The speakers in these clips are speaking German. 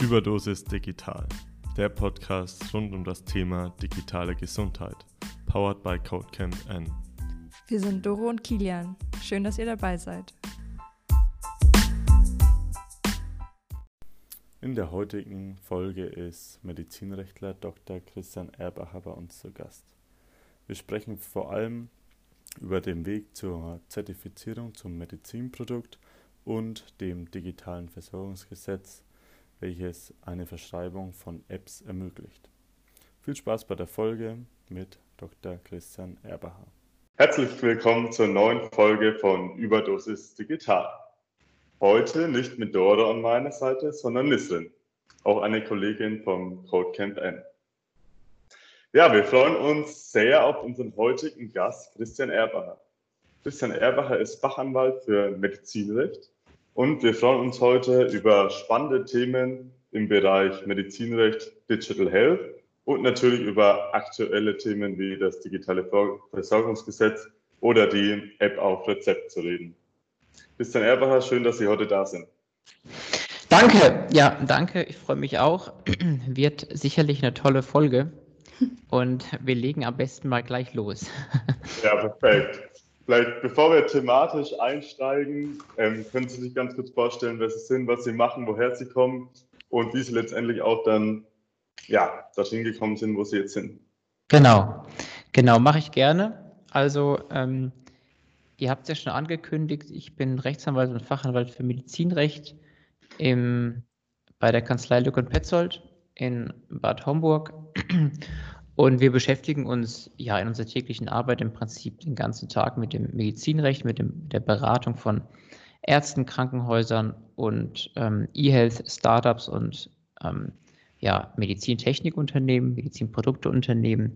Überdosis Digital, der Podcast rund um das Thema digitale Gesundheit, powered by Codecamp N. Wir sind Doro und Kilian. Schön, dass ihr dabei seid. In der heutigen Folge ist Medizinrechtler Dr. Christian Erbacher bei uns zu Gast. Wir sprechen vor allem über den Weg zur Zertifizierung zum Medizinprodukt und dem digitalen Versorgungsgesetz, welches eine Verschreibung von Apps ermöglicht. Viel Spaß bei der Folge mit Dr. Christian Erbacher. Herzlich willkommen zur neuen Folge von Überdosis Digital. Heute nicht mit Dora an meiner Seite, sondern Nisrin, auch eine Kollegin vom Codecamp N. Ja, wir freuen uns sehr auf unseren heutigen Gast, Christian Erbacher. Christian Erbacher ist Fachanwalt für Medizinrecht und wir freuen uns heute über spannende Themen im Bereich Medizinrecht, Digital Health und natürlich über aktuelle Themen wie das digitale Versorgungsgesetz oder die App auf Rezept zu reden. Christian Erbacher, schön, dass Sie heute da sind. Danke, ich freue mich auch. Wird sicherlich eine tolle Folge und wir legen am besten mal gleich los. Ja, perfekt. Vielleicht, bevor wir thematisch einsteigen, können Sie sich ganz kurz vorstellen, wer Sie sind, was Sie machen, woher Sie kommen und wie Sie letztendlich auch dann dorthin gekommen sind, wo Sie jetzt sind. Genau, mache ich gerne. Also, ihr habt es ja schon angekündigt, ich bin Rechtsanwalt und Fachanwalt für Medizinrecht bei der Kanzlei Lück und Petzold in Bad Homburg. Und wir beschäftigen uns in unserer täglichen Arbeit im Prinzip den ganzen Tag mit dem Medizinrecht, mit der Beratung von Ärzten, Krankenhäusern und E-Health-Startups und Medizintechnikunternehmen, Medizinprodukteunternehmen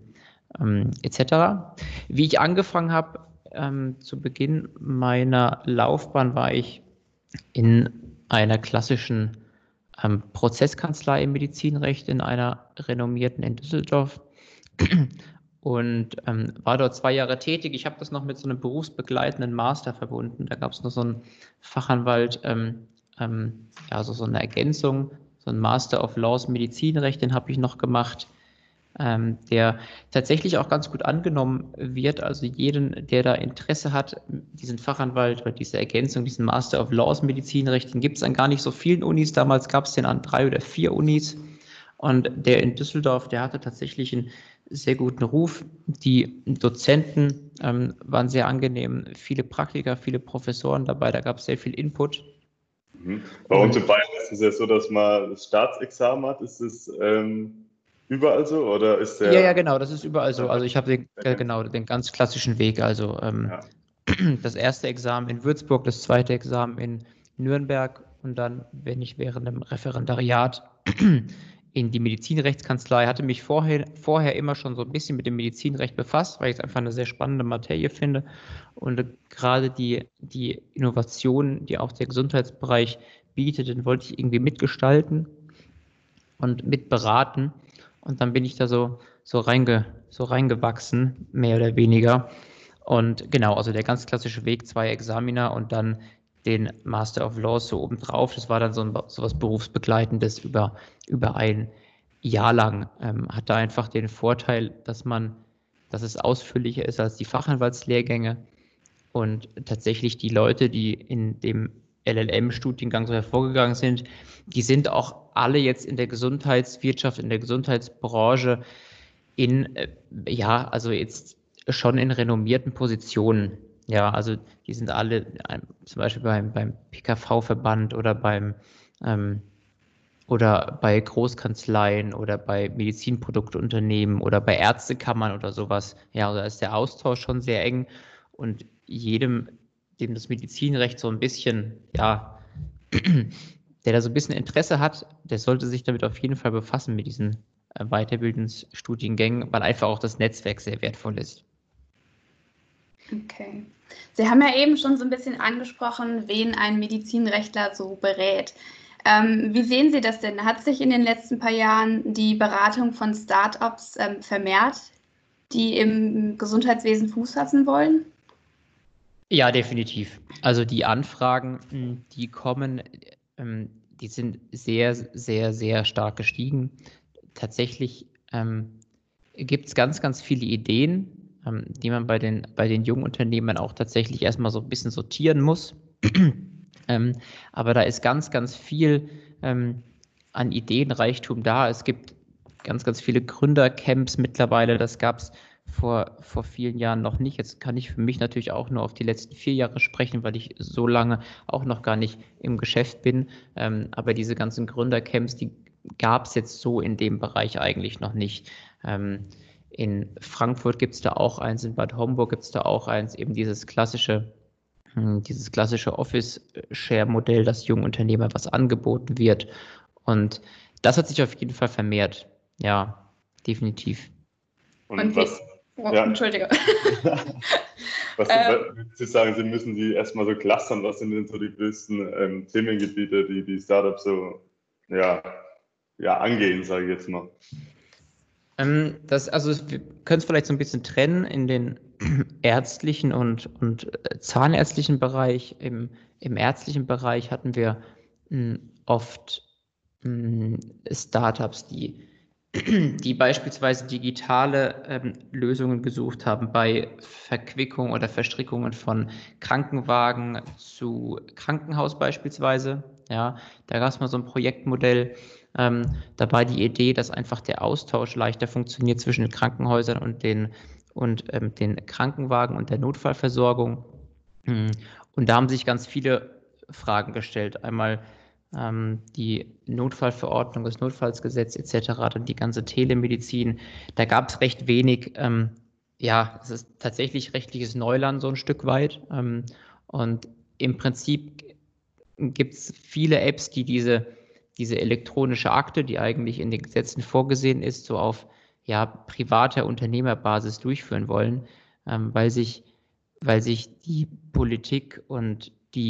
etc. Wie ich angefangen habe, zu Beginn meiner Laufbahn war ich in einer klassischen Prozesskanzlei im Medizinrecht in einer renommierten in Düsseldorf und war dort 2 Jahre tätig. Ich habe das noch mit so einem berufsbegleitenden Master verbunden. Da gab es noch so einen Fachanwalt, so eine Ergänzung, so ein Master of Laws Medizinrecht, den habe ich noch gemacht, der tatsächlich auch ganz gut angenommen wird. Also jeden, der da Interesse hat, diesen Fachanwalt oder diese Ergänzung, diesen Master of Laws Medizinrecht, den gibt es an gar nicht so vielen Unis. Damals gab es den an 3 oder 4 Unis. Und der in Düsseldorf, der hatte tatsächlich einen sehr guten Ruf. Die Dozenten waren sehr angenehm, viele Praktiker, viele Professoren dabei, da gab es sehr viel Input. Bei uns in Bayern ist es ja so, dass man das Staatsexamen hat. Ist es überall so oder ist der? Ja, genau, das ist überall so. Also ich habe den ganz klassischen Weg. Also das erste Examen in Würzburg, das zweite Examen in Nürnberg und dann bin ich während dem Referendariat in die Medizinrechtskanzlei, hatte mich vorher immer schon so ein bisschen mit dem Medizinrecht befasst, weil ich es einfach eine sehr spannende Materie finde und gerade die Innovationen, die auch der Gesundheitsbereich bietet, den wollte ich irgendwie mitgestalten und mitberaten und dann bin ich da so reingewachsen, mehr oder weniger. Und genau, also der ganz klassische Weg, 2 Examina und dann den Master of Laws so obendrauf. Das war dann so was Berufsbegleitendes über ein Jahr lang. Hat da einfach den Vorteil, dass es ausführlicher ist als die Fachanwaltslehrgänge und tatsächlich die Leute, die in dem LLM-Studiengang so hervorgegangen sind, die sind auch alle jetzt in der Gesundheitswirtschaft, in der Gesundheitsbranche also jetzt schon in renommierten Positionen. Ja, also die sind alle zum Beispiel beim PKV-Verband oder oder bei Großkanzleien oder bei Medizinprodukteunternehmen oder bei Ärztekammern oder sowas. Ja, also da ist der Austausch schon sehr eng und jedem, dem das Medizinrecht so ein bisschen, der da so ein bisschen Interesse hat, der sollte sich damit auf jeden Fall befassen mit diesen Weiterbildungsstudiengängen, weil einfach auch das Netzwerk sehr wertvoll ist. Okay. Sie haben ja eben schon so ein bisschen angesprochen, wen ein Medizinrechtler so berät. Wie sehen Sie das denn? Hat sich in den letzten paar Jahren die Beratung von Startups vermehrt, die im Gesundheitswesen Fuß fassen wollen? Ja, definitiv. Also die Anfragen, die kommen, die sind sehr, sehr, sehr stark gestiegen. Tatsächlich gibt es ganz, ganz viele Ideen, die man bei den jungen Unternehmen auch tatsächlich erstmal so ein bisschen sortieren muss. Aber da ist ganz, ganz viel an Ideenreichtum da. Es gibt ganz, ganz viele Gründercamps mittlerweile. Das gab es vor vielen Jahren noch nicht. Jetzt kann ich für mich natürlich auch nur auf die letzten 4 Jahre sprechen, weil ich so lange auch noch gar nicht im Geschäft bin. Aber diese ganzen Gründercamps, die gab es jetzt so in dem Bereich eigentlich noch nicht. In Frankfurt gibt es da auch eins, in Bad Homburg gibt es da auch eins, eben dieses klassische Office-Share-Modell, dass jungen Unternehmern was angeboten wird. Und das hat sich auf jeden Fall vermehrt. Ja, definitiv. Und was? Ja. Entschuldige. Was würden Sie sagen, Sie müssen die erstmal so clustern, was sind denn so die größten Themengebiete, die Startups so angehen, sage ich jetzt mal. Wir können es vielleicht so ein bisschen trennen in den ärztlichen und zahnärztlichen Bereich. Im ärztlichen Bereich hatten wir oft Startups, die beispielsweise digitale Lösungen gesucht haben bei Verquickung oder Verstrickungen von Krankenwagen zu Krankenhaus beispielsweise. Ja, da gab es mal so ein Projektmodell. Da war die Idee, dass einfach der Austausch leichter funktioniert zwischen den Krankenhäusern und den Krankenwagen und der Notfallversorgung. Und da haben sich ganz viele Fragen gestellt. Einmal die Notfallverordnung, das Notfallsgesetz etc., dann die ganze Telemedizin. Da gab es recht wenig, es ist tatsächlich rechtliches Neuland so ein Stück weit. Und im Prinzip gibt es viele Apps, die diese elektronische Akte, die eigentlich in den Gesetzen vorgesehen ist, so auf privater Unternehmerbasis durchführen wollen, weil sich die Politik und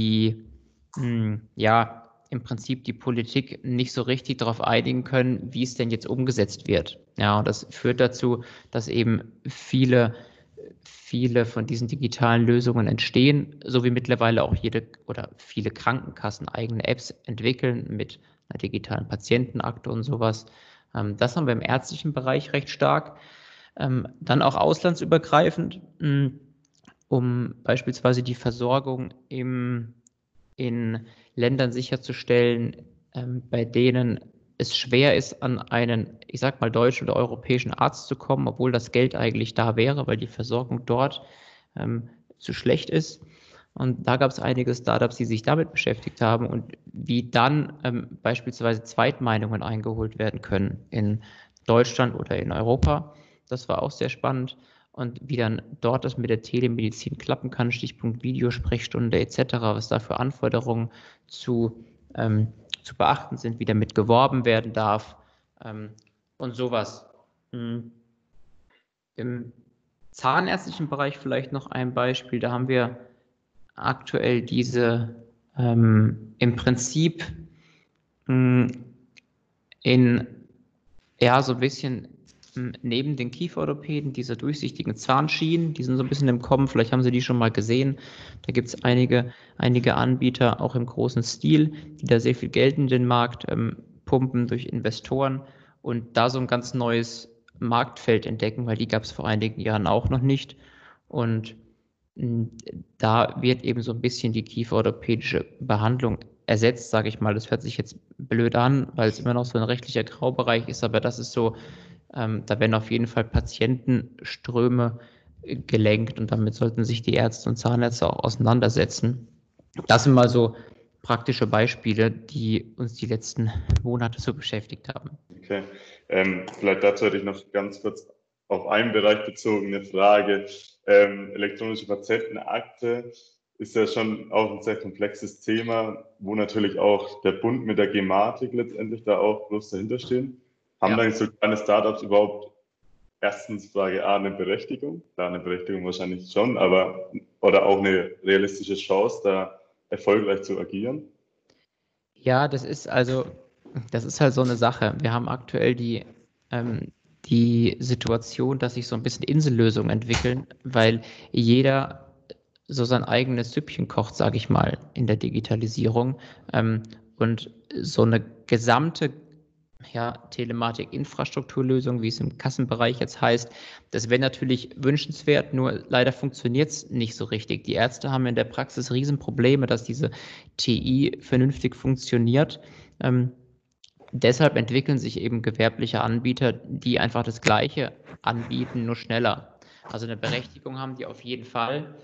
im Prinzip die Politik nicht so richtig darauf einigen können, wie es denn jetzt umgesetzt wird. Ja, und das führt dazu, dass eben viele von diesen digitalen Lösungen entstehen, so wie mittlerweile auch viele Krankenkassen eigene Apps entwickeln mit einer digitalen Patientenakte und sowas. Das haben wir im ärztlichen Bereich recht stark. Dann auch auslandsübergreifend, um beispielsweise die Versorgung in Ländern sicherzustellen, bei denen es schwer ist, an einen, ich sag mal, deutschen oder europäischen Arzt zu kommen, obwohl das Geld eigentlich da wäre, weil die Versorgung dort zu schlecht ist. Und da gab es einige Startups, die sich damit beschäftigt haben und wie dann beispielsweise Zweitmeinungen eingeholt werden können in Deutschland oder in Europa. Das war auch sehr spannend. Und wie dann dort das mit der Telemedizin klappen kann, Stichpunkt Videosprechstunde etc., was da für Anforderungen zu beachten sind, wie damit geworben werden darf und sowas. Im zahnärztlichen Bereich vielleicht noch ein Beispiel, da haben wir aktuell diese im Prinzip so ein bisschen neben den Kieferorthopäden, diese durchsichtigen Zahnschienen, die sind so ein bisschen im Kommen, vielleicht haben Sie die schon mal gesehen. Da gibt es einige Anbieter, auch im großen Stil, die da sehr viel Geld in den Markt pumpen durch Investoren und da so ein ganz neues Marktfeld entdecken, weil die gab es vor einigen Jahren auch noch nicht. Und da wird eben so ein bisschen die kieferorthopädische Behandlung ersetzt, sage ich mal. Das hört sich jetzt blöd an, weil es immer noch so ein rechtlicher Graubereich ist, aber das ist so, da werden auf jeden Fall Patientenströme gelenkt und damit sollten sich die Ärzte und Zahnärzte auch auseinandersetzen. Das sind mal so praktische Beispiele, die uns die letzten Monate so beschäftigt haben. Okay, vielleicht dazu hätte ich noch ganz kurz auf einen Bereich bezogen eine Frage. Elektronische Patientenakte ist ja schon auch ein sehr komplexes Thema, wo natürlich auch der Bund mit der Gematik letztendlich da auch bloß dahinter stehen. Haben dann so kleine Startups überhaupt erstens Frage A eine Berechtigung? Klar, eine Berechtigung wahrscheinlich schon, oder auch eine realistische Chance, da erfolgreich zu agieren? Ja, das ist halt so eine Sache. Wir haben aktuell die Situation, dass sich so ein bisschen Insellösungen entwickeln, weil jeder so sein eigenes Süppchen kocht, sage ich mal, in der Digitalisierung. Und Und so eine gesamte Telematik-Infrastrukturlösung, wie es im Kassenbereich jetzt heißt, das wäre natürlich wünschenswert, nur leider funktioniert es nicht so richtig. Die Ärzte haben in der Praxis Riesenprobleme, dass diese TI vernünftig funktioniert. Deshalb entwickeln sich eben gewerbliche Anbieter, die einfach das Gleiche anbieten, nur schneller. Also eine Berechtigung haben die auf jeden Fall.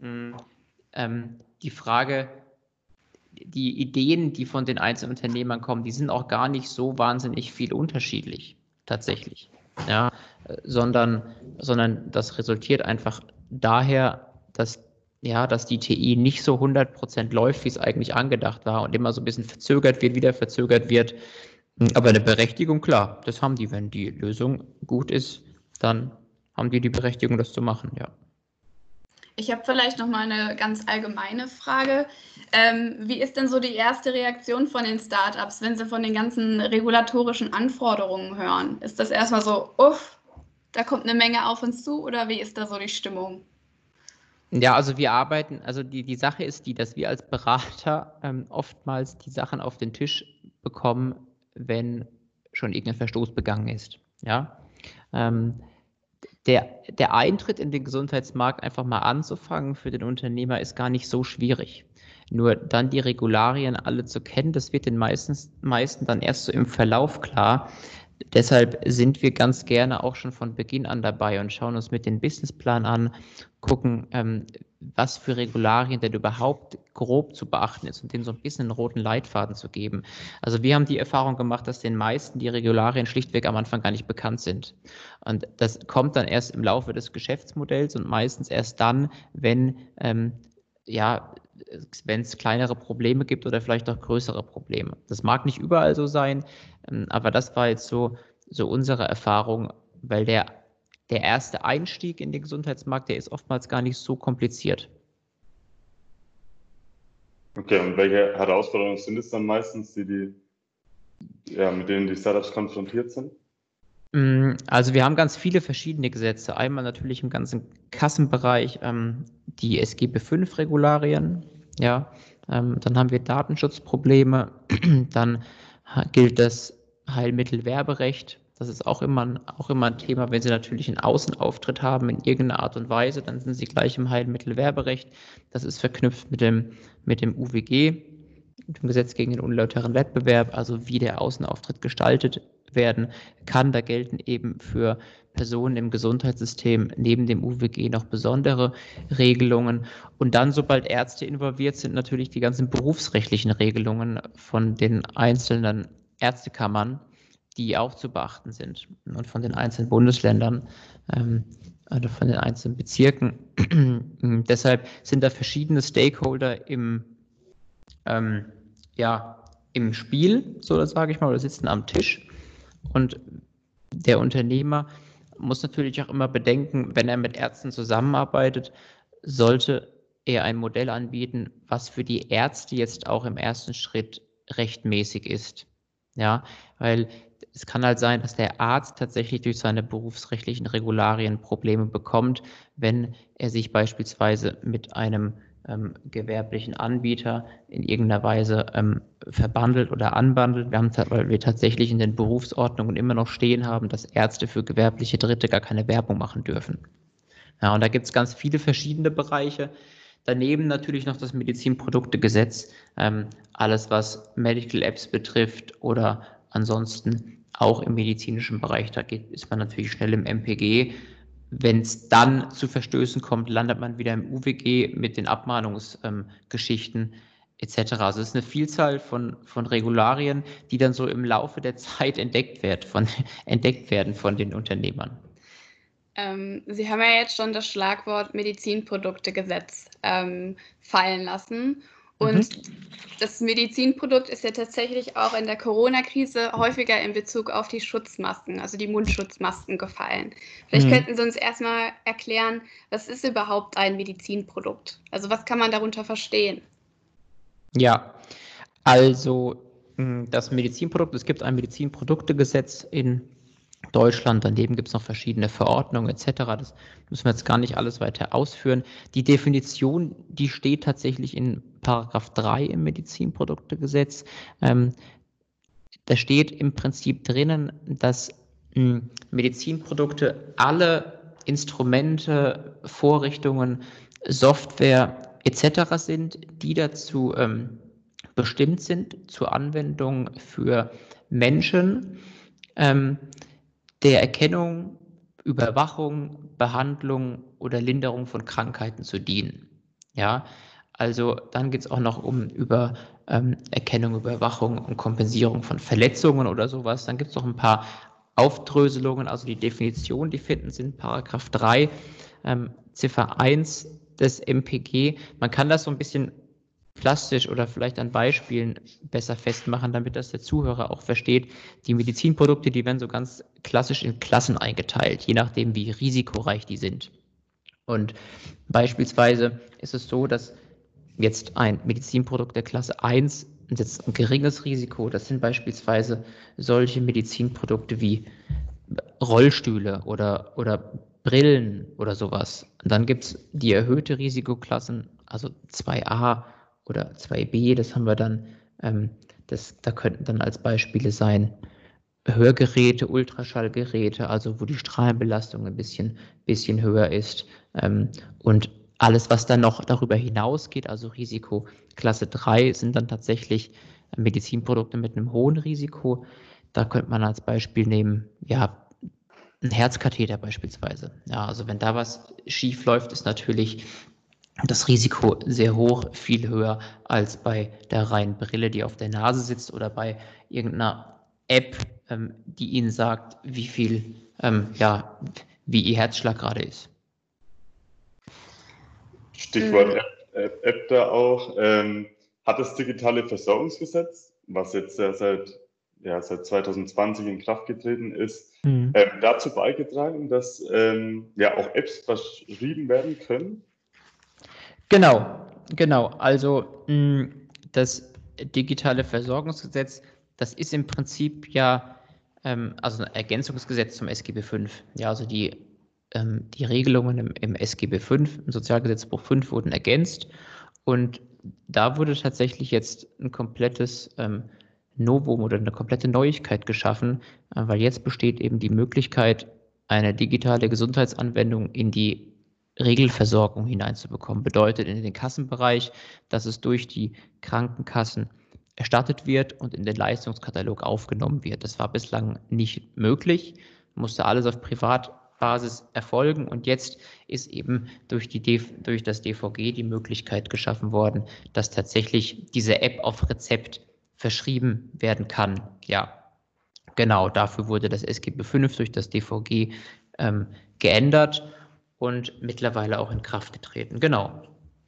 Die Frage, die Ideen, die von den einzelnen Unternehmern kommen, die sind auch gar nicht so wahnsinnig viel unterschiedlich, tatsächlich. Ja, sondern das resultiert einfach daher, dass die TI nicht so 100% läuft, wie es eigentlich angedacht war und immer so ein bisschen verzögert wird, wieder verzögert wird. Aber eine Berechtigung, klar, das haben die. Wenn die Lösung gut ist, dann haben die Berechtigung, das zu machen, ja. Ich habe vielleicht noch mal eine ganz allgemeine Frage. Wie ist denn so die erste Reaktion von den Startups, wenn sie von den ganzen regulatorischen Anforderungen hören? Ist das erstmal so, uff, da kommt eine Menge auf uns zu, oder wie ist da so die Stimmung? Ja, also wir arbeiten, also die Sache ist die, dass wir als Berater oftmals die Sachen auf den Tisch bekommen, wenn schon irgendein Verstoß begangen ist. Ja. Der Eintritt in den Gesundheitsmarkt einfach mal anzufangen für den Unternehmer ist gar nicht so schwierig. Nur dann die Regularien alle zu kennen, das wird den meisten dann erst so im Verlauf klar. Deshalb sind wir ganz gerne auch schon von Beginn an dabei und schauen uns mit dem Businessplan an, gucken, was für Regularien denn überhaupt grob zu beachten ist und denen so ein bisschen einen roten Leitfaden zu geben. Also wir haben die Erfahrung gemacht, dass den meisten die Regularien schlichtweg am Anfang gar nicht bekannt sind. Und das kommt dann erst im Laufe des Geschäftsmodells und meistens erst dann, wenn es kleinere Probleme gibt oder vielleicht auch größere Probleme. Das mag nicht überall so sein, aber das war jetzt so unsere Erfahrung, weil der erste Einstieg in den Gesundheitsmarkt, der ist oftmals gar nicht so kompliziert. Okay, und welche Herausforderungen sind es dann meistens, mit denen die Startups konfrontiert sind? Also wir haben ganz viele verschiedene Gesetze. Einmal natürlich im ganzen Kassenbereich die SGB V-Regularien. Ja, dann haben wir Datenschutzprobleme. Dann gilt das Heilmittelwerberecht. Das ist auch immer ein Thema. Wenn Sie natürlich einen Außenauftritt haben in irgendeiner Art und Weise, dann sind Sie gleich im Heilmittelwerberecht. Das ist verknüpft mit dem UWG, dem Gesetz gegen den unlautereren Wettbewerb, also wie der Außenauftritt gestaltet werden kann. Da gelten eben für Personen im Gesundheitssystem neben dem UWG noch besondere Regelungen. Und dann, sobald Ärzte involviert sind, natürlich die ganzen berufsrechtlichen Regelungen von den einzelnen Ärztekammern, die auch zu beachten sind und von den einzelnen Bundesländern oder von den einzelnen Bezirken. Deshalb sind da verschiedene Stakeholder im Spiel, so sage ich mal, oder sitzen am Tisch. Und der Unternehmer muss natürlich auch immer bedenken, wenn er mit Ärzten zusammenarbeitet, sollte er ein Modell anbieten, was für die Ärzte jetzt auch im ersten Schritt rechtmäßig ist. Ja, weil es kann halt sein, dass der Arzt tatsächlich durch seine berufsrechtlichen Regularien Probleme bekommt, wenn er sich beispielsweise mit einem gewerblichen Anbieter in irgendeiner Weise verbandelt oder anbandelt. Weil wir tatsächlich in den Berufsordnungen immer noch stehen haben, dass Ärzte für gewerbliche Dritte gar keine Werbung machen dürfen. Ja, und da gibt es ganz viele verschiedene Bereiche. Daneben natürlich noch das Medizinproduktegesetz, alles was Medical Apps betrifft oder ansonsten auch im medizinischen Bereich. Da ist man natürlich schnell im MPG. Wenn es dann zu Verstößen kommt, landet man wieder im UWG mit den Abmahnungsgeschichten etc. Also es ist eine Vielzahl von Regularien, die dann so im Laufe der Zeit entdeckt werden von den Unternehmern. Sie haben ja jetzt schon das Schlagwort Medizinproduktegesetz fallen lassen. Und das Medizinprodukt ist ja tatsächlich auch in der Corona-Krise häufiger in Bezug auf die Schutzmasken, also die Mundschutzmasken, gefallen. Vielleicht könnten Sie uns erstmal erklären, was ist überhaupt ein Medizinprodukt? Also was kann man darunter verstehen? Ja, also das Medizinprodukt, es gibt ein Medizinproduktegesetz in Deutschland, daneben gibt es noch verschiedene Verordnungen etc. Das müssen wir jetzt gar nicht alles weiter ausführen. Die Definition, die steht tatsächlich in Paragraph 3 im Medizinproduktegesetz. Da steht im Prinzip drinnen, dass Medizinprodukte alle Instrumente, Vorrichtungen, Software etc. sind, die dazu bestimmt sind zur Anwendung für Menschen, der Erkennung, Überwachung, Behandlung oder Linderung von Krankheiten zu dienen. Ja, also dann geht es auch noch über Erkennung, Überwachung und Kompensierung von Verletzungen oder sowas. Dann gibt es noch ein paar Aufdröselungen, also die Definition, die finden Sie in Paragraph 3, Ziffer 1 des MPG. Man kann das so ein bisschen plastisch oder vielleicht an Beispielen besser festmachen, damit das der Zuhörer auch versteht. Die Medizinprodukte, die werden so ganz klassisch in Klassen eingeteilt, je nachdem, wie risikoreich die sind. Und beispielsweise ist es so, dass jetzt ein Medizinprodukt der Klasse 1 setzt ein geringes Risiko. Das sind beispielsweise solche Medizinprodukte wie Rollstühle oder Brillen oder sowas. Und dann gibt es die erhöhte Risikoklassen, also 2a oder 2b, das haben wir dann, da könnten dann als Beispiele sein Hörgeräte, Ultraschallgeräte, also wo die Strahlenbelastung ein bisschen höher ist, und alles, was dann noch darüber hinausgeht, also Risiko Klasse 3, sind dann tatsächlich Medizinprodukte mit einem hohen Risiko. Da könnte man als Beispiel nehmen, ja, ein Herzkatheter beispielsweise. Ja, also wenn da was schief läuft, ist natürlich das Risiko sehr hoch, viel höher als bei der reinen Brille, die auf der Nase sitzt, oder bei irgendeiner App, die Ihnen sagt, wie Ihr Herzschlag gerade ist. Stichwort App da auch. Hat das digitale Versorgungsgesetz, was jetzt seit 2020 in Kraft getreten ist, dazu beigetragen, dass auch Apps verschrieben werden können? Genau. Also das digitale Versorgungsgesetz, das ist im Prinzip also ein Ergänzungsgesetz zum SGB V. Ja, also die Regelungen im SGB V, im Sozialgesetzbuch 5, wurden ergänzt, und da wurde tatsächlich jetzt ein komplettes Novum oder eine komplette Neuigkeit geschaffen, weil jetzt besteht eben die Möglichkeit, eine digitale Gesundheitsanwendung in die Regelversorgung hineinzubekommen. Bedeutet in den Kassenbereich, dass es durch die Krankenkassen erstattet wird und in den Leistungskatalog aufgenommen wird. Das war bislang nicht möglich, musste alles auf Privatbasis erfolgen, und jetzt ist eben durch das DVG die Möglichkeit geschaffen worden, dass tatsächlich diese App auf Rezept verschrieben werden kann. Ja, genau, dafür wurde das SGB V durch das DVG geändert und mittlerweile auch in Kraft getreten. Genau.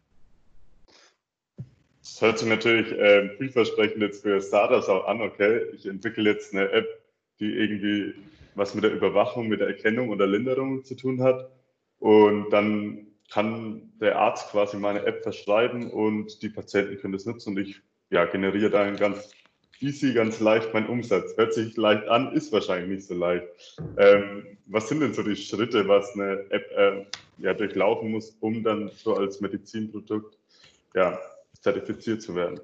Das hört sich natürlich vielversprechend jetzt für Startups auch an. Okay, ich entwickle jetzt eine App, die irgendwie was mit der Überwachung, mit der Erkennung oder Linderung zu tun hat, und dann kann der Arzt quasi meine App verschreiben und die Patienten können das nutzen, und ich generiere dann ganz easy, ganz leicht meinen Umsatz. Hört sich leicht an, ist wahrscheinlich nicht so leicht. Was sind denn so die Schritte, was eine App durchlaufen muss, um dann so als Medizinprodukt zertifiziert zu werden?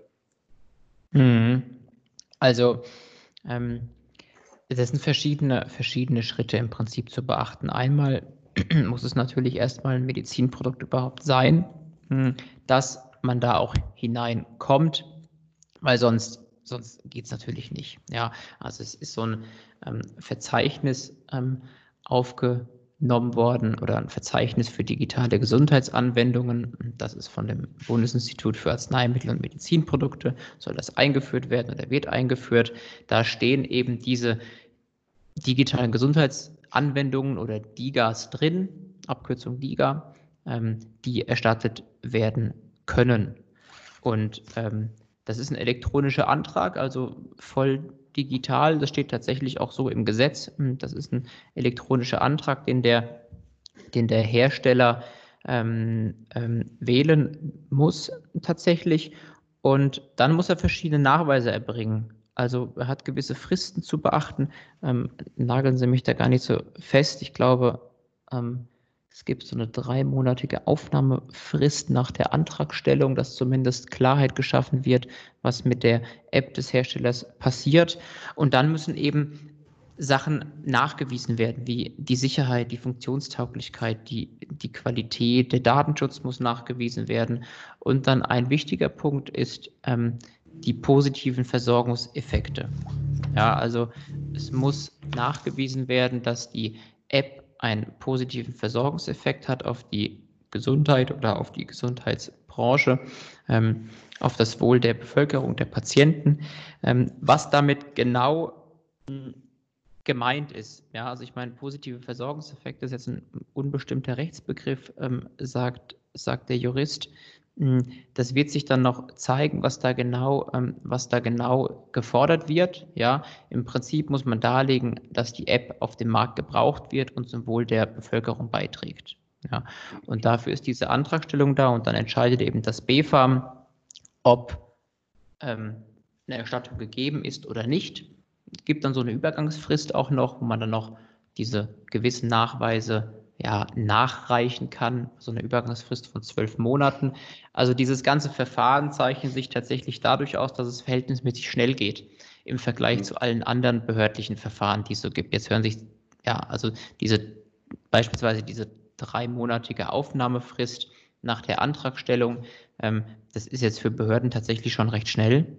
Also das sind verschiedene Schritte im Prinzip zu beachten. Einmal muss es natürlich erstmal ein Medizinprodukt überhaupt sein, dass man da auch hineinkommt, weil sonst geht es natürlich nicht. Ja, also es ist so ein Verzeichnis aufgenommen worden, oder ein Verzeichnis für digitale Gesundheitsanwendungen. Das ist von dem Bundesinstitut für Arzneimittel und Medizinprodukte, soll das eingeführt werden oder wird eingeführt. Da stehen eben diese digitalen Gesundheitsanwendungen oder DIGAs drin, Abkürzung DIGA, die erstattet werden können. Und das ist ein elektronischer Antrag, also voll digital. Das steht tatsächlich auch so im Gesetz. Das ist ein elektronischer Antrag, den der Hersteller wählen muss tatsächlich. Und dann muss er verschiedene Nachweise erbringen. Also er hat gewisse Fristen zu beachten. Nageln Sie mich da gar nicht so fest. Ich glaube, Es gibt so eine 3-monatige Aufnahmefrist nach der Antragstellung, dass zumindest Klarheit geschaffen wird, was mit der App des Herstellers passiert. Und dann müssen eben Sachen nachgewiesen werden, wie die Sicherheit, die Funktionstauglichkeit, die Qualität, der Datenschutz muss nachgewiesen werden. Und dann ein wichtiger Punkt ist die positiven Versorgungseffekte. Ja, also es muss nachgewiesen werden, dass die App einen positiven Versorgungseffekt hat auf die Gesundheit oder auf die Gesundheitsbranche, auf das Wohl der Bevölkerung, der Patienten. Was damit genau gemeint ist. Ja, also ich meine, positive Versorgungseffekte ist jetzt ein unbestimmter Rechtsbegriff, sagt der Jurist. Das wird sich dann noch zeigen, was da genau gefordert wird. Ja, im Prinzip muss man darlegen, dass die App auf dem Markt gebraucht wird und zum Wohl der Bevölkerung beiträgt. Ja, und dafür ist diese Antragstellung da und dann entscheidet eben das BfArM, ob eine Erstattung gegeben ist oder nicht. Es gibt dann so eine Übergangsfrist auch noch, wo man dann noch diese gewissen Nachweise nachreichen kann, so eine Übergangsfrist von 12 Monaten. Also dieses ganze Verfahren zeichnet sich tatsächlich dadurch aus, dass es verhältnismäßig schnell geht im Vergleich zu allen anderen behördlichen Verfahren, die es so gibt. Jetzt hören sich, also beispielsweise diese 3-monatige Aufnahmefrist nach der Antragstellung, das ist jetzt für Behörden tatsächlich schon recht schnell.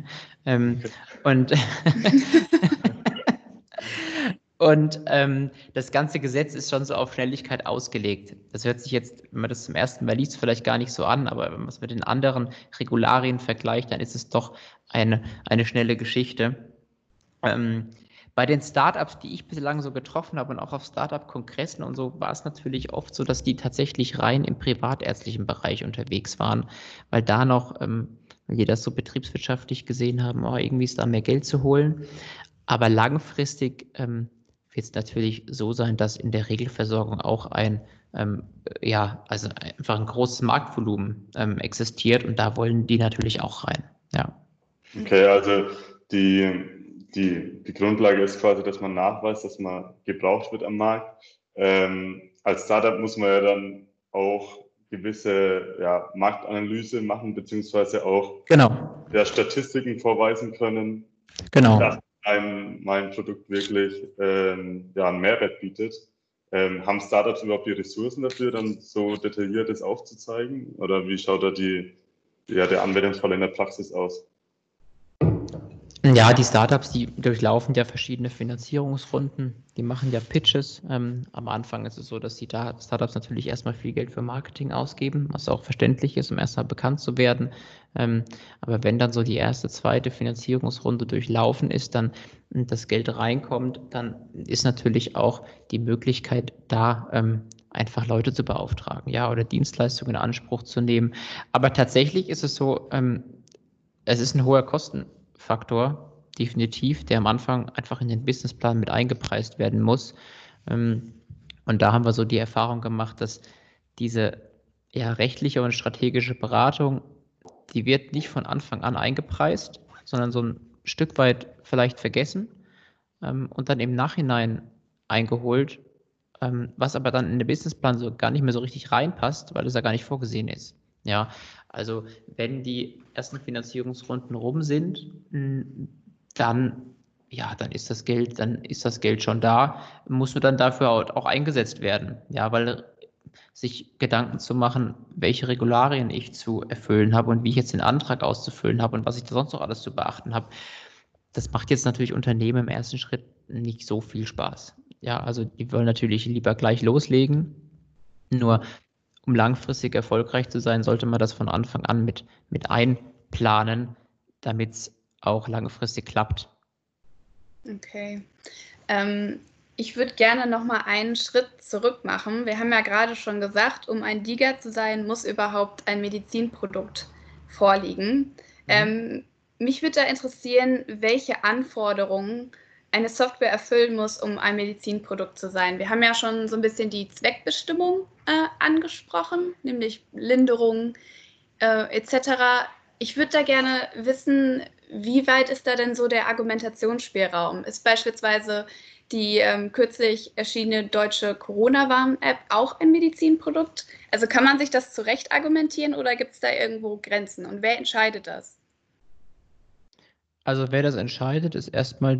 Und das ganze Gesetz ist schon so auf Schnelligkeit ausgelegt. Das hört sich jetzt, wenn man das zum ersten Mal liest, vielleicht gar nicht so an, aber wenn man es mit den anderen Regularien vergleicht, dann ist es doch eine schnelle Geschichte. Bei den Startups, die ich bislang so getroffen habe und auch auf Startup-Kongressen und so, war es natürlich oft so, dass die tatsächlich rein im privatärztlichen Bereich unterwegs waren, weil da noch, weil die das so betriebswirtschaftlich gesehen haben, irgendwie ist da mehr Geld zu holen. Aber langfristig wird es natürlich so sein, dass in der Regelversorgung auch also einfach ein großes Marktvolumen existiert und da wollen die natürlich auch rein. Ja. Okay, also die Grundlage ist quasi, dass man nachweist, dass man gebraucht wird am Markt. Als Startup muss man ja dann auch gewisse Marktanalyse machen, beziehungsweise auch Statistiken vorweisen können, dass mein Produkt wirklich einen Mehrwert bietet. Haben Startups überhaupt die Ressourcen dafür, dann so detailliertes aufzuzeigen? Oder wie schaut da der Anwendungsfall in der Praxis aus? Ja, die Startups, die durchlaufen ja verschiedene Finanzierungsrunden, die machen ja Pitches. Am Anfang ist es so, dass die Startups natürlich erstmal viel Geld für Marketing ausgeben, was auch verständlich ist, um erstmal bekannt zu werden. Aber wenn dann so die erste, zweite Finanzierungsrunde durchlaufen ist, dann das Geld reinkommt, dann ist natürlich auch die Möglichkeit da, einfach Leute zu beauftragen, oder Dienstleistungen in Anspruch zu nehmen. Aber tatsächlich ist es so, es ist ein hoher Kostenfaktor, definitiv, der am Anfang einfach in den Businessplan mit eingepreist werden muss. Und da haben wir so die Erfahrung gemacht, dass diese rechtliche und strategische Beratung, die wird nicht von Anfang an eingepreist, sondern so ein Stück weit vielleicht vergessen und dann im Nachhinein eingeholt, was aber dann in den Businessplan so gar nicht mehr so richtig reinpasst, weil es ja gar nicht vorgesehen ist. Ja, also wenn die ersten Finanzierungsrunden rum sind, dann ist das Geld schon da, muss nur dann dafür auch eingesetzt werden. Ja, weil sich Gedanken zu machen, welche Regularien ich zu erfüllen habe und wie ich jetzt den Antrag auszufüllen habe und was ich da sonst noch alles zu beachten habe, das macht jetzt natürlich Unternehmen im ersten Schritt nicht so viel Spaß. Ja, also die wollen natürlich lieber gleich loslegen, nur um langfristig erfolgreich zu sein, sollte man das von Anfang an mit einplanen, damit es auch langfristig klappt. Okay. Ich würde gerne noch mal einen Schritt zurück machen. Wir haben ja gerade schon gesagt, um ein DiGA zu sein, muss überhaupt ein Medizinprodukt vorliegen. Mich würde da interessieren, welche Anforderungen eine Software erfüllen muss, um ein Medizinprodukt zu sein. Wir haben ja schon so ein bisschen die Zweckbestimmung angesprochen, nämlich Linderung etc. Ich würde da gerne wissen, wie weit ist da denn so der Argumentationsspielraum? Ist beispielsweise die kürzlich erschienene deutsche Corona-Warn-App auch ein Medizinprodukt? Also kann man sich das zurecht argumentieren oder gibt es da irgendwo Grenzen? Und wer entscheidet das? Also wer das entscheidet, ist erstmal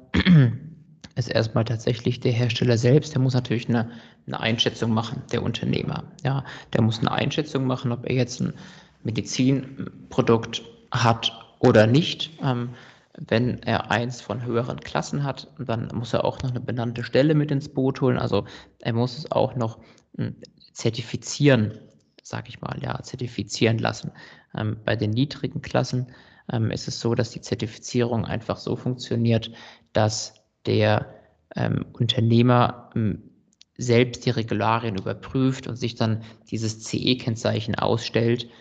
tatsächlich der Hersteller selbst. Der muss natürlich eine Einschätzung machen, der Unternehmer. Ja, der muss eine Einschätzung machen, ob er jetzt ein Medizinprodukt hat oder nicht. Wenn er eins von höheren Klassen hat, dann muss er auch noch eine benannte Stelle mit ins Boot holen. Also er muss es auch noch zertifizieren, sage ich mal, ja, zertifizieren lassen. Bei den niedrigen Klassen ist es so, dass die Zertifizierung einfach so funktioniert, dass der Unternehmer selbst die Regularien überprüft und sich dann dieses CE-Kennzeichen ausstellt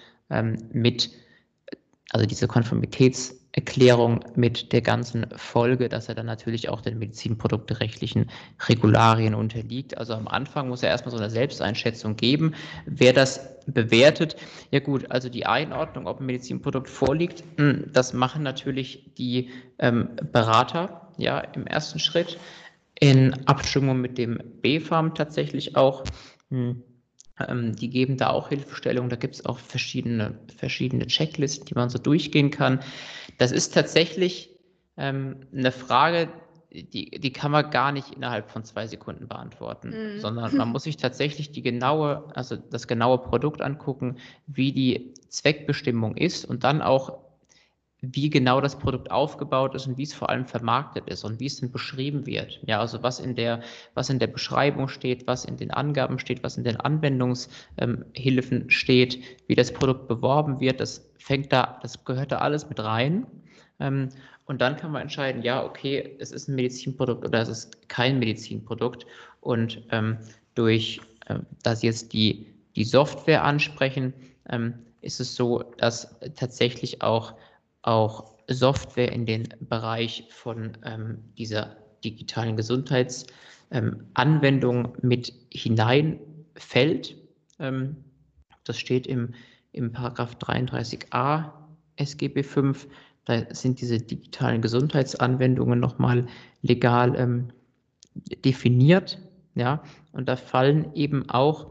also diese Konformitätserklärung mit der ganzen Folge, dass er dann natürlich auch den medizinprodukterechtlichen Regularien unterliegt. Also am Anfang muss er erstmal so eine Selbsteinschätzung geben. Wer das bewertet, ja gut, also die Einordnung, ob ein Medizinprodukt vorliegt, das machen natürlich die Berater, ja, im ersten Schritt, in Abstimmung mit dem BfArM tatsächlich auch. Die geben da auch Hilfestellung. Da gibt es auch verschiedene Checklisten, die man so durchgehen kann. Das ist tatsächlich eine Frage, die kann man gar nicht innerhalb von 2 Sekunden beantworten, sondern man muss sich tatsächlich das genaue Produkt angucken, wie die Zweckbestimmung ist und dann auch, wie genau das Produkt aufgebaut ist und wie es vor allem vermarktet ist und wie es denn beschrieben wird. Ja, also was in der Beschreibung steht, was in den Angaben steht, was in den Anwendungshilfen steht, wie das Produkt beworben wird, das gehört da alles mit rein. Und dann kann man entscheiden, ja, okay, es ist ein Medizinprodukt oder es ist kein Medizinprodukt. Und da Sie jetzt die Software ansprechen, ist es so, dass tatsächlich auch Software in den Bereich von dieser digitalen Gesundheitsanwendung mit hineinfällt. Das steht im Paragraph 33a SGB V. Da sind diese digitalen Gesundheitsanwendungen nochmal legal definiert. Ja, und da fällt eben auch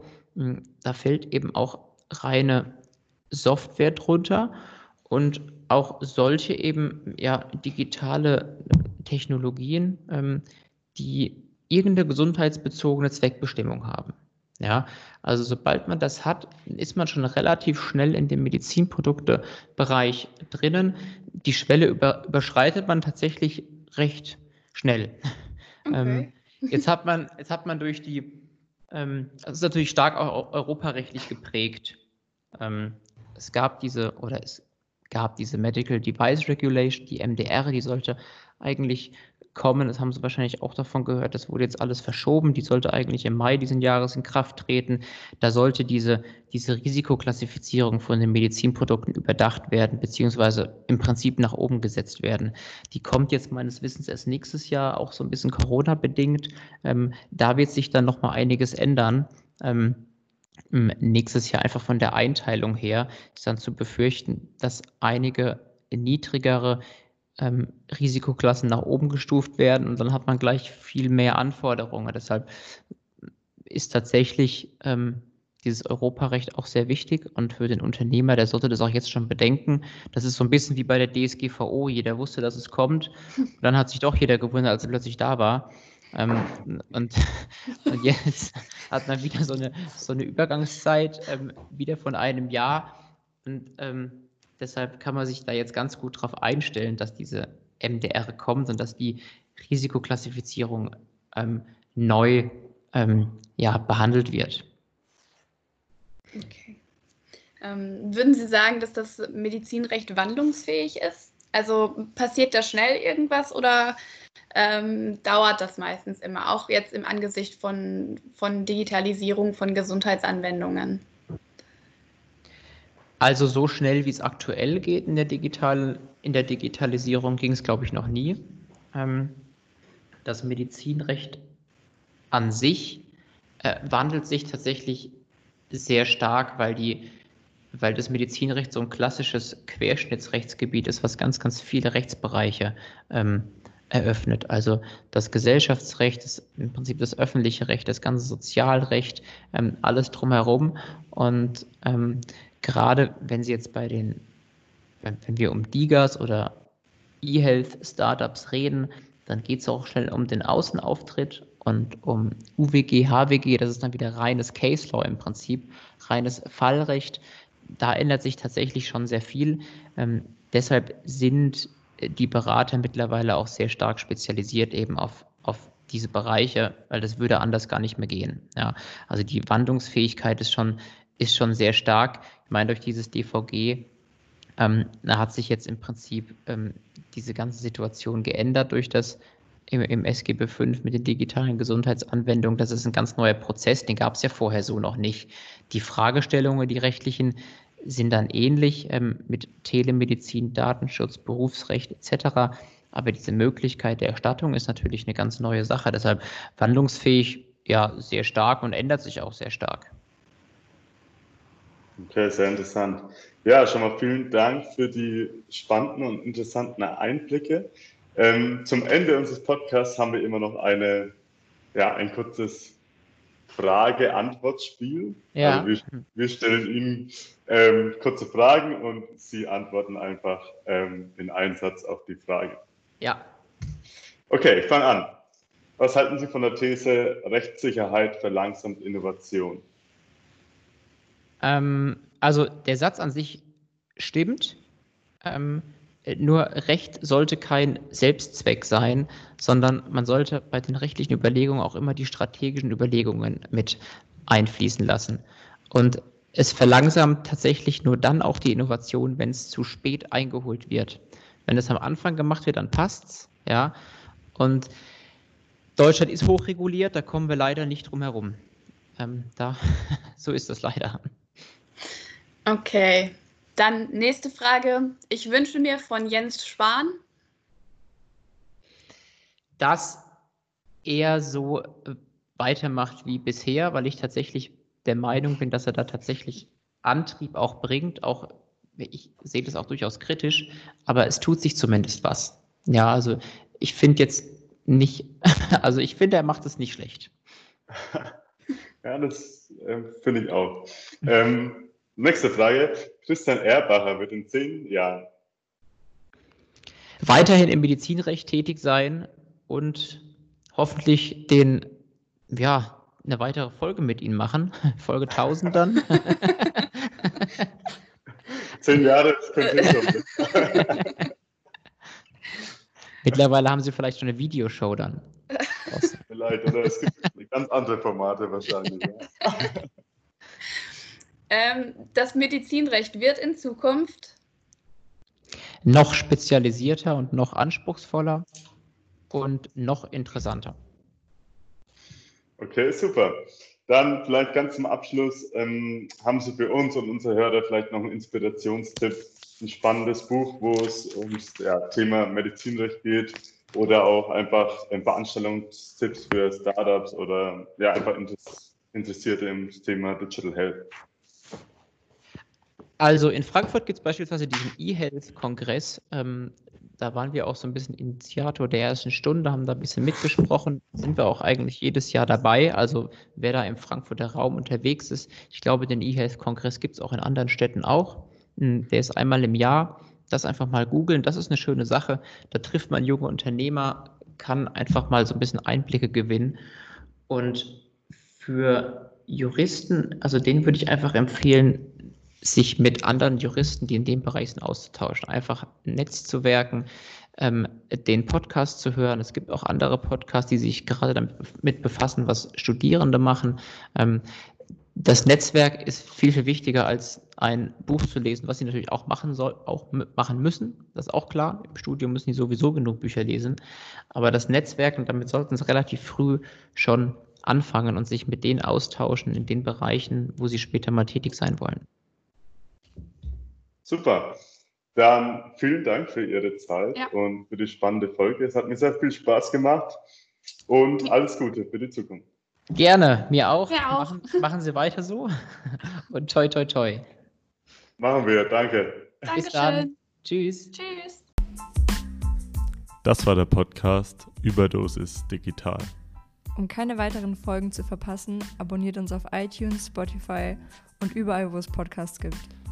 reine Software drunter und auch solche eben digitale Technologien, die irgendeine gesundheitsbezogene Zweckbestimmung haben. Ja, also sobald man das hat, ist man schon relativ schnell in dem Medizinproduktebereich drinnen. Die Schwelle überschreitet man tatsächlich recht schnell. Okay. Jetzt hat man durch das ist natürlich stark auch europarechtlich geprägt. Es gab diese Medical Device Regulation, die MDR, die sollte eigentlich kommen. Das haben Sie wahrscheinlich auch davon gehört. Das wurde jetzt alles verschoben. Die sollte eigentlich im Mai diesen Jahres in Kraft treten. Da sollte diese Risikoklassifizierung von den Medizinprodukten überdacht werden, beziehungsweise im Prinzip nach oben gesetzt werden. Die kommt jetzt meines Wissens erst nächstes Jahr, auch so ein bisschen Corona-bedingt. Da wird sich dann nochmal einiges ändern. Nächstes Jahr einfach von der Einteilung her ist dann zu befürchten, dass einige niedrigere Risikoklassen nach oben gestuft werden und dann hat man gleich viel mehr Anforderungen. Deshalb ist tatsächlich dieses Europarecht auch sehr wichtig und für den Unternehmer, der sollte das auch jetzt schon bedenken. Das ist so ein bisschen wie bei der DSGVO. Jeder wusste, dass es kommt. Und dann hat sich doch jeder gewundert, als er plötzlich da war. Und jetzt hat man wieder so eine Übergangszeit, wieder von einem Jahr. Und deshalb kann man sich da jetzt ganz gut darauf einstellen, dass diese MDR kommt und dass die Risikoklassifizierung neu behandelt wird. Okay. Würden Sie sagen, dass das Medizinrecht wandlungsfähig ist? Also passiert da schnell irgendwas oder dauert das meistens immer, auch jetzt im Angesicht von Digitalisierung von Gesundheitsanwendungen? Also so schnell, wie es aktuell geht in der Digitalisierung, ging es, glaube ich, noch nie. Das Medizinrecht an sich wandelt sich tatsächlich sehr stark, weil das Medizinrecht so ein klassisches Querschnittsrechtsgebiet ist, was ganz, ganz viele Rechtsbereiche eröffnet. Also das Gesellschaftsrecht, im Prinzip das öffentliche Recht, das ganze Sozialrecht, alles drumherum. Und gerade wenn Sie jetzt wenn wir um DiGAs oder E-Health-Startups reden, dann geht es auch schnell um den Außenauftritt und um UWG, HWG, das ist dann wieder reines Case Law im Prinzip, reines Fallrecht. Da ändert sich tatsächlich schon sehr viel. Deshalb sind die Berater mittlerweile auch sehr stark spezialisiert eben auf diese Bereiche, weil das würde anders gar nicht mehr gehen. Ja, also die Wandlungsfähigkeit ist schon sehr stark. Ich meine, durch dieses DVG da hat sich jetzt im Prinzip diese ganze Situation geändert durch das im SGB V mit den digitalen Gesundheitsanwendungen. Das ist ein ganz neuer Prozess, den gab es ja vorher so noch nicht. Die Fragestellungen, die rechtlichen, sind dann ähnlich mit Telemedizin, Datenschutz, Berufsrecht etc. Aber diese Möglichkeit der Erstattung ist natürlich eine ganz neue Sache. Deshalb wandlungsfähig, ja, sehr stark und ändert sich auch sehr stark. Okay, sehr interessant. Ja, schon mal vielen Dank für die spannenden und interessanten Einblicke. Zum Ende unseres Podcasts haben wir immer noch ein kurzes Frage-Antwort-Spiel. Ja. Also wir stellen Ihnen kurze Fragen und Sie antworten einfach in einem Satz auf die Frage. Ja. Okay, ich fange an. Was halten Sie von der These, Rechtssicherheit verlangsamt Innovation? Also der Satz an sich stimmt. Nur Recht sollte kein Selbstzweck sein, sondern man sollte bei den rechtlichen Überlegungen auch immer die strategischen Überlegungen mit einfließen lassen. Und es verlangsamt tatsächlich nur dann auch die Innovation, wenn es zu spät eingeholt wird. Wenn es am Anfang gemacht wird, dann passt's, ja. Und Deutschland ist hochreguliert, da kommen wir leider nicht drum herum. So ist das leider. Okay. Dann nächste Frage. Ich wünsche mir von Jens Spahn, dass er so weitermacht wie bisher, weil ich tatsächlich der Meinung bin, dass er da tatsächlich Antrieb auch bringt. Auch ich sehe das auch durchaus kritisch, aber es tut sich zumindest was. Ja, also ich finde jetzt nicht, also ich finde, er macht es nicht schlecht. Ja, das finde ich auch. Nächste Frage. Christian Erbacher wird in 10 Jahren weiterhin im Medizinrecht tätig sein und hoffentlich eine weitere Folge mit Ihnen machen. Folge 1000 dann. 10 Jahre, das könnte hinkommen. Mittlerweile haben Sie vielleicht schon eine Videoshow dann. Vielleicht, oder es gibt ganz andere Formate wahrscheinlich. Ja. Das Medizinrecht wird in Zukunft noch spezialisierter und noch anspruchsvoller und noch interessanter. Okay, super. Dann vielleicht ganz zum Abschluss, haben Sie für uns und unsere Hörer vielleicht noch einen Inspirationstipp, ein spannendes Buch, wo es ums Thema Medizinrecht geht oder auch einfach Veranstaltungstipps für Startups oder einfach Interessierte im Thema Digital Health? Also in Frankfurt gibt es beispielsweise diesen E-Health-Kongress. Da waren wir auch so ein bisschen Initiator der ersten Stunde, haben da ein bisschen mitgesprochen. Sind wir auch eigentlich jedes Jahr dabei. Also wer da im Frankfurter Raum unterwegs ist, ich glaube, den E-Health-Kongress gibt es auch in anderen Städten auch. Der ist einmal im Jahr. Das einfach mal googeln, das ist eine schöne Sache. Da trifft man junge Unternehmer, kann einfach mal so ein bisschen Einblicke gewinnen. Und für Juristen, also denen würde ich einfach empfehlen, sich mit anderen Juristen, die in dem Bereich sind, auszutauschen, einfach Netzwerken, den Podcast zu hören. Es gibt auch andere Podcasts, die sich gerade damit befassen, was Studierende machen. Das Netzwerk ist viel, viel wichtiger als ein Buch zu lesen, was sie natürlich auch machen müssen. Das ist auch klar. Im Studium müssen die sowieso genug Bücher lesen. Aber das Netzwerk, und damit sollten sie relativ früh schon anfangen und sich mit denen austauschen in den Bereichen, wo sie später mal tätig sein wollen. Super. Dann vielen Dank für Ihre Zeit und für die spannende Folge. Es hat mir sehr viel Spaß gemacht und alles Gute für die Zukunft. Gerne, mir auch. Ja, auch. Machen Sie weiter so und toi, toi, toi. Machen wir, danke. Bis dann. Tschüss. Tschüss. Das war der Podcast Überdosis Digital. Um keine weiteren Folgen zu verpassen, abonniert uns auf iTunes, Spotify und überall, wo es Podcasts gibt.